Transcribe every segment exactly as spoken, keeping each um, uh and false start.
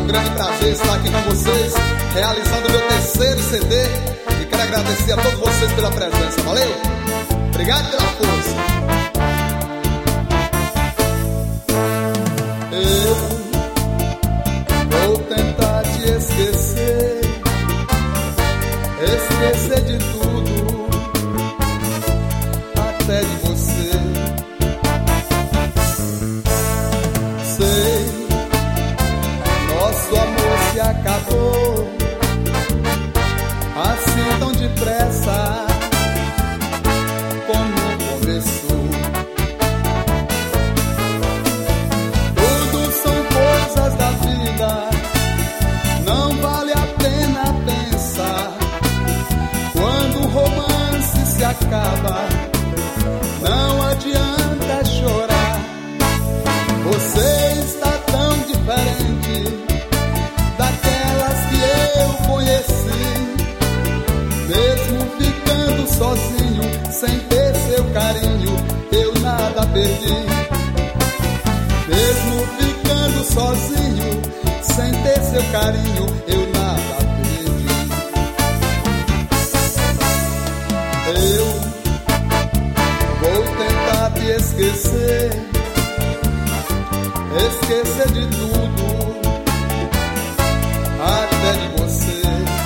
grande prazer estar aqui com vocês, realizando meu terceiro C D. E quero agradecer a todos vocês pela presença, valeu? Obrigado pela força. Eu vou tentar te esquecer, esquecer de tudo, até de você. Sei, nosso amor se acabou assim tão depressa como começou. Tudo são coisas da vida, não vale a pena pensar. Quando o romance se acaba, não adianta chorar. Você está tão diferente daquelas que eu conheci. Mesmo ficando sozinho, sem ter seu carinho, eu nada perdi. Mesmo ficando sozinho, sem ter seu carinho, eu nada perdi. Eu vou tentar te esquecer, esquecer de tudo, até de você.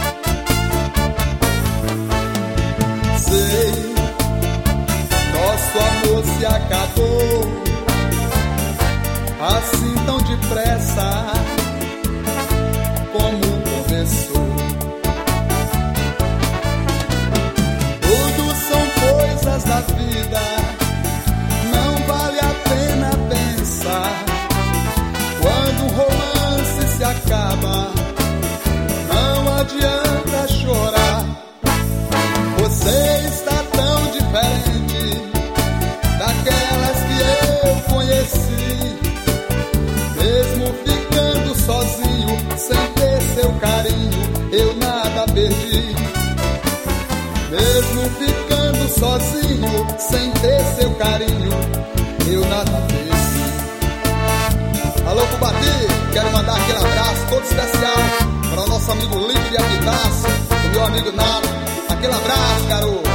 Sei, nosso amor se acabou assim tão depressa como começou. Tudo são coisas da vida, não vale a pena pensar. Quando o romance se acaba, não adianta chorar. Você está tão diferente daquelas que eu conheci. Mesmo ficando sozinho, sem ter seu carinho, eu nada perdi. Mesmo ficando sozinho, sem ter seu carinho, eu nada perdi. Alô, Cubati, quero mandar aquele abraço todo especial para o nosso amigo Lipe de Apitácio, o meu amigo Nato. Aquele abraço, garoto.